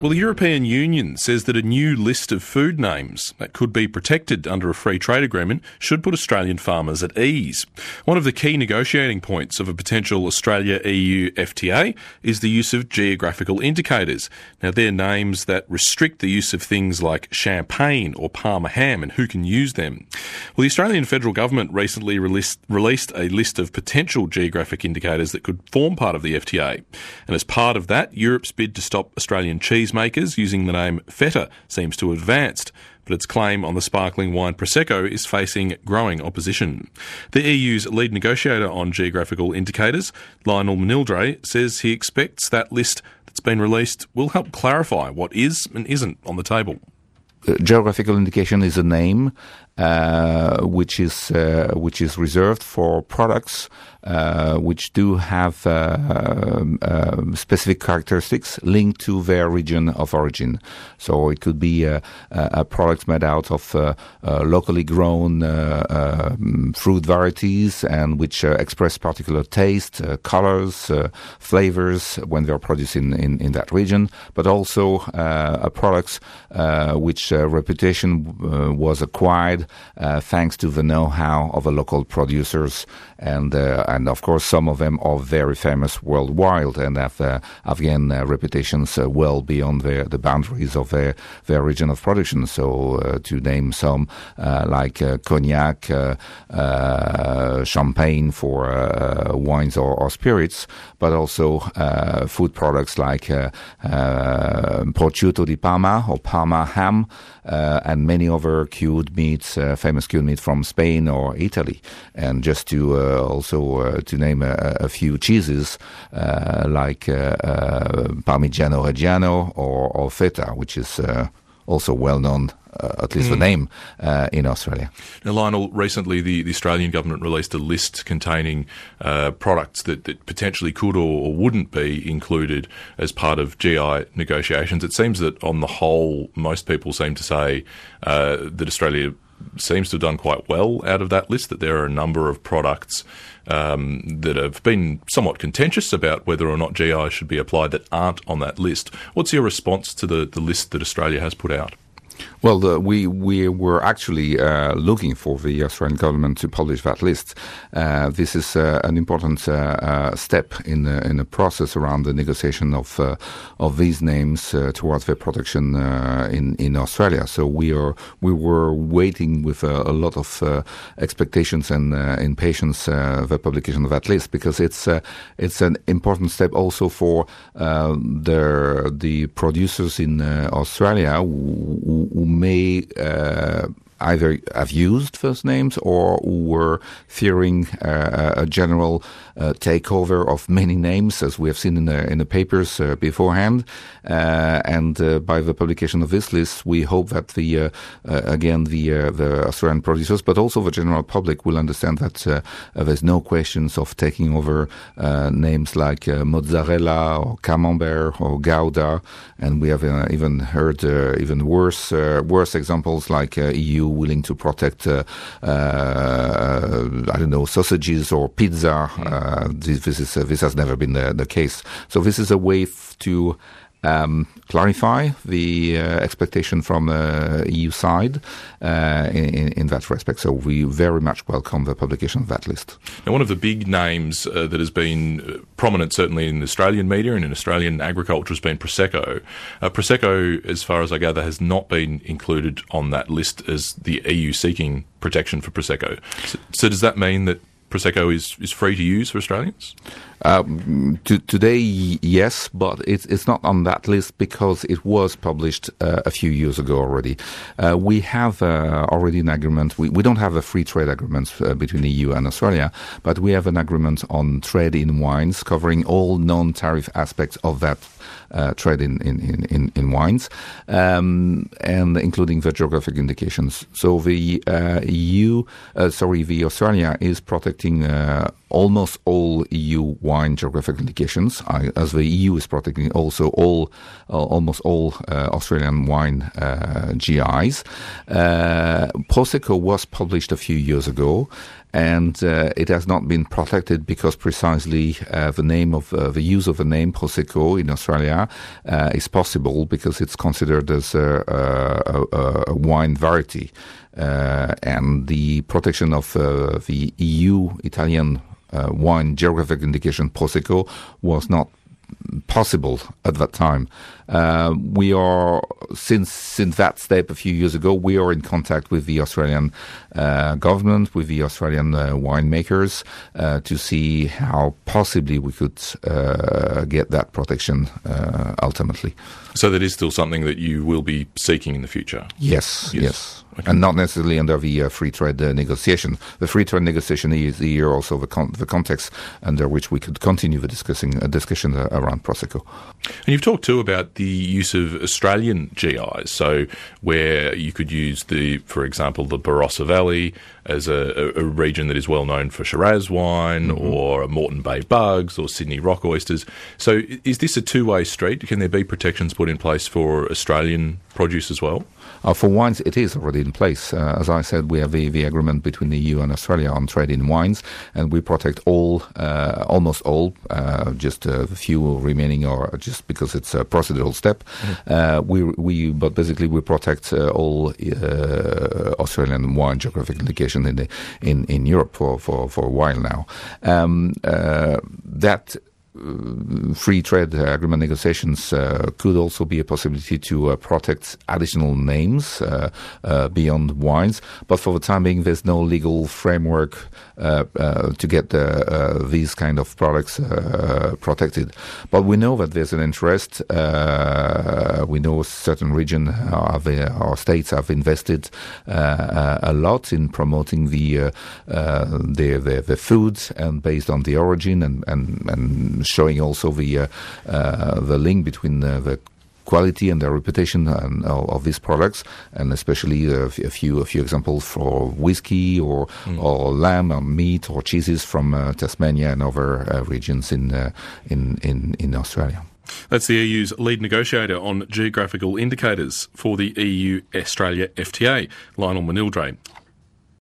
Well, the European Union says that a new list of food names that could be protected under a free trade agreement should put Australian farmers at ease. One of the key negotiating points of a potential Australia-EU FTA is the use of geographical indicators. Now, they're names that restrict the use of things like champagne or Parma ham and who can use them. Well, the Australian federal government recently released a list of potential geographic indicators that could form part of the FTA. And as part of that, Europe's bid to stop Australian cheese makers using the name feta seems to have advanced, but its claim on the sparkling wine Prosecco is facing growing opposition. The EU's lead negotiator on geographical indicators, Lionel Manildre, says he expects that list that's been released will help clarify what is and isn't on the table. Geographical indication is a name which is reserved for products which do have specific characteristics linked to their region of origin. So it could be a product made out of locally grown fruit varieties and which express particular taste, colors, flavors when they are produced in that region, but also products which reputation was acquired thanks to the know-how of the local producers, and of course some of them are very famous worldwide and have gained reputations well beyond the boundaries of their region of production. So to name some like cognac, champagne for wines or spirits, but also food products like prosciutto di Parma or Parma ham, and many other cured meats, famous cured meat from Spain or Italy. And just to also to name a few cheeses like Parmigiano Reggiano or Feta, which is also well known, at least the name, in Australia. Now, Lionel, recently the Australian government released a list containing products that potentially could or wouldn't be included as part of GI negotiations. It seems that on the whole, most people seem to say that Australia seems to have done quite well out of that list, that there are a number of products that have been somewhat contentious about whether or not GI should be applied that aren't on that list. What's your response to the list that Australia has put out? Well, we were actually looking for the Australian government to publish that list. This is an important step in the process around the negotiation of these names towards their protection in Australia. So we were waiting with a lot of expectations and impatience the publication of that list, because it's an important step also for the producers in Australia who may either have used first names or who were fearing a general takeover of many names, as we have seen in the papers beforehand. And by the publication of this list, we hope that the Australian producers, but also the general public, will understand that there's no questions of taking over names like mozzarella or camembert or gouda, and we have even heard even worse examples like EU willing to protect sausages or pizza. This has never been the case. So this is a way to clarify the expectation from the EU side in that respect. So we very much welcome the publication of that list. Now, one of the big names that has been prominent, certainly in the Australian media and in Australian agriculture, has been Prosecco. Prosecco, as far as I gather, has not been included on that list as the EU seeking protection for Prosecco. So does that mean that Prosecco is free to use for Australians? Today, yes, but it's not on that list because it was published a few years ago already. We have already an agreement. We don't have a free trade agreement between the EU and Australia, but we have an agreement on trade in wines covering all non-tariff aspects of that trade in wines, and including the geographic indications. So the Australia is protecting almost all EU wine geographic indications, as the EU is protecting also almost all Australian wine GIs. Prosecco was published a few years ago, and it has not been protected because precisely the use of the name Prosecco in Australia is possible because it's considered as a wine variety, and the protection of the EU Italian wine geographic indication Prosecco was not possible at that time. We are, since that step a few years ago, we are in contact with the Australian government, with the Australian winemakers, to see how possibly we could get that protection ultimately. So that is still something that you will be seeking in the future? Yes. Okay. And not necessarily under the free trade negotiation. The free trade negotiation is the year also the context under which we could continue the discussion around Prosecco. And you've talked too about the use of Australian GIs, so where you could use for example, the Barossa Valley as a region that is well known for Shiraz wine, or Moreton Bay bugs, or Sydney rock oysters. So is this a two-way street? Can there be protections put in place for Australian produce as well? For wines, it is already in place. As I said, we have the agreement between the EU and Australia on trade in wines, and we protect almost all, just a few remaining, or just because it's a procedural step. But basically we protect all Australian wine geographic indication in Europe for a while now. That free trade agreement negotiations could also be a possibility to protect additional names beyond wines, but for the time being there's no legal framework to get these kind of products protected. But we know that there's an interest. We know certain regions or states have invested a lot in promoting the foods and based on the origin and showing also the link between the quality and the reputation of these products, and especially a few examples for whiskey or lamb or meat or cheeses from Tasmania and other regions in Australia. That's the EU's lead negotiator on geographical indicators for the EU-Australia FTA, Lionel Manildre.